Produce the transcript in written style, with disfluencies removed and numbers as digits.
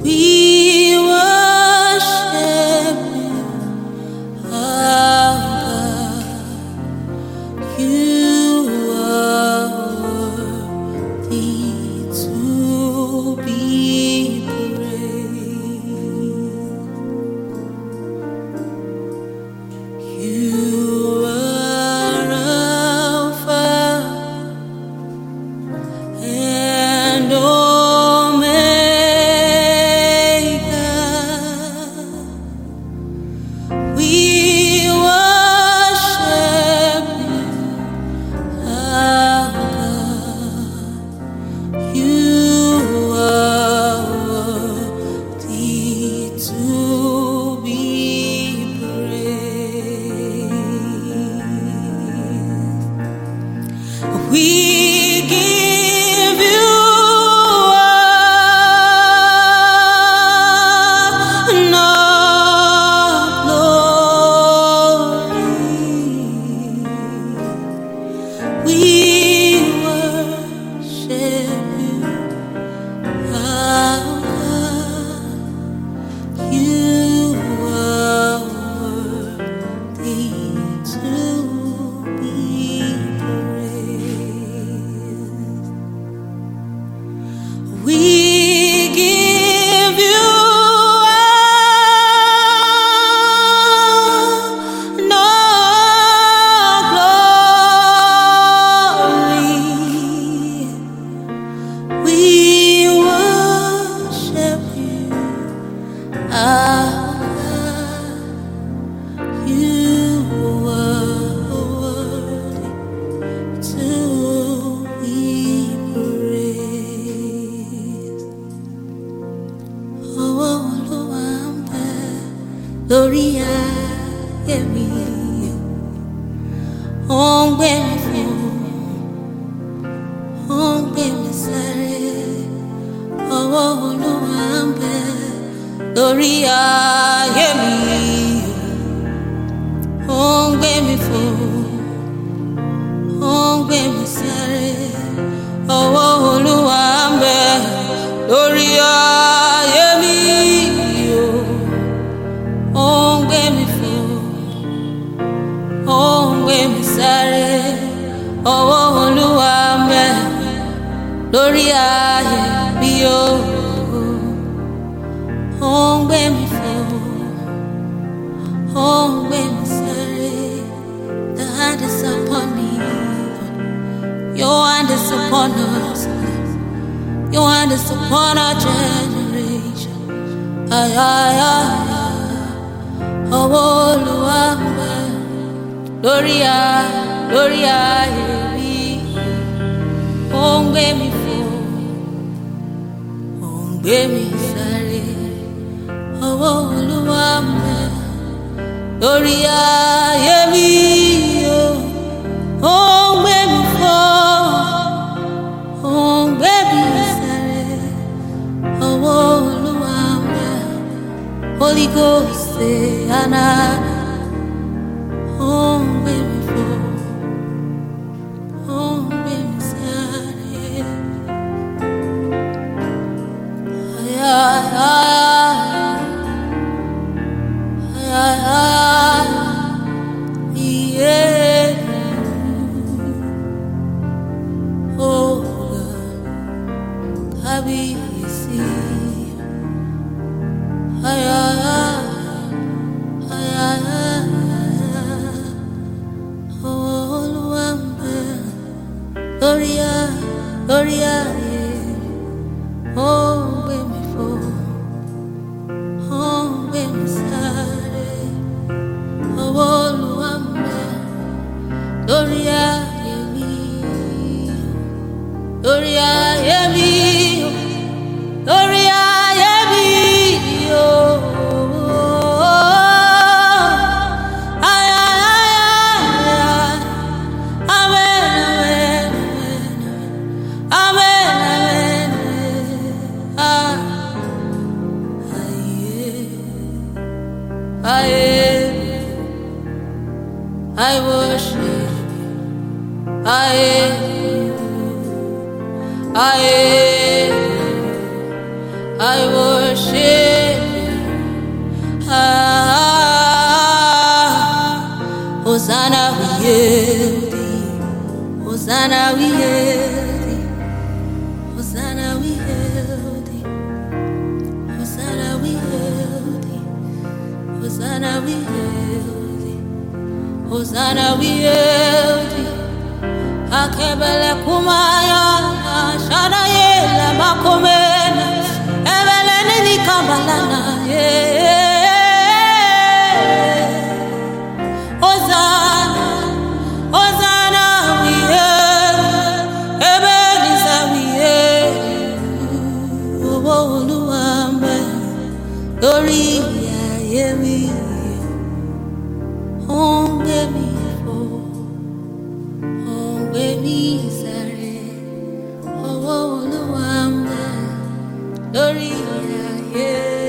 We worship you, our God. You are worthy to be praised. You are Alpha and Omega. We worship you, our God. You are worthy to be praised. We give you no glory. We worship you, our God. You are worthy to be praised. We give you no glory. We worship you, our God. You are worthy to be praised. Oh, Olúwa ń bẹ lórí ayé mi, ó ń gbé mi fò, ó ń gbé mi sáré. Ọwọ́ Olúwa ń bẹ lórí ayé mi, ó ń gbé mi fò, ó ń gbé mi sáré. Ọwọ́ Olúwa ń bẹ lórí ayé mi, ó ń gbé mi fò, ó ń gbé mi sáré. Ọwọ́ Olúwa ń bẹ lórí ayé mi, ó ń gbé mi fò, ó ń gbé mi sáré. The hand is upon me, Lord. Your hand is upon us, Lord. Your hand is upon our generation. Ay, ay, ay, ay. Ọwọ́ Olúwa ń bẹ lórí ayé mi, ó ń gbé mi fò, ó ń gbé mi sáré. Ọwọ́ Olúwa ń bẹ lórí ayé mi, ó ń gbé mi fò, ó ń gbé mi sáré. Ọwọ́ Olúwa ń bẹ. Holy Ghost say anana, ó ń gbé mi fò, ó ń gbé mi sáré. Ay, ay, ay, ay, ay, yeah. Oh God, Kábíyèsí. Ay, ay, ay, ay, ay, ay. Oh, Olúwa ń bẹ lórí ayé, ó ń gbé mi fò, ó ń gbé mi sáré. Ọwọ́ Olúwa ń bẹ lórí ayé mi, lórí ayé mi, lórí ayé mi, oh. Ay, ay, ay, ay, amen, amen, amen, amen. Ah, I worship you, I worship Hosanna we hail thee, Hosanna we hail thee, Hosanna we hail thee, Hosanna we hail thee, Hosanna we hail thee, Hosanna we hail thee. Akebele kumaya shana yela makomena ebele ni kambalana Hosanna, Hosanna we hail, ebele we hail. Oh Oluwambe, lórí ayé mi, onge mi fò. Baby, sorry. Oh, Oluwambe, lórí ayé.